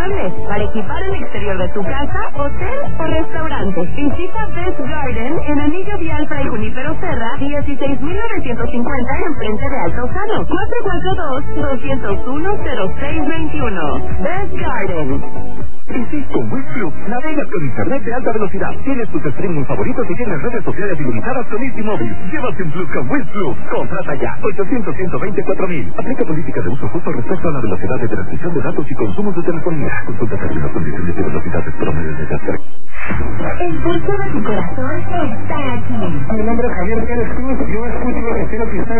muebles, para equipar el exterior de tu casa, hotel o restaurante. Visita Best Garden en Anillo Vial Fray Junípero Serra, 16,950 enfrente de Alto Jano. 442-201-0621. Best Garden. Y sí, con Wizflu, navegas con internet de alta velocidad. Tienes tus streaming favoritos y tienes redes sociales ilimitadas con Easy Móvil. Llévate un plus con Wizflu. Contrata ya. 800-124,000. Aplica políticas de uso justo respecto a la velocidad de transmisión de datos y consumo de telefonía. Consulta términos, condiciones y velocidades promedio de datos. El pulso de tu corazón está aquí. Mi nombre es Javier Pérez Cruz. Yo escucho el estilo que está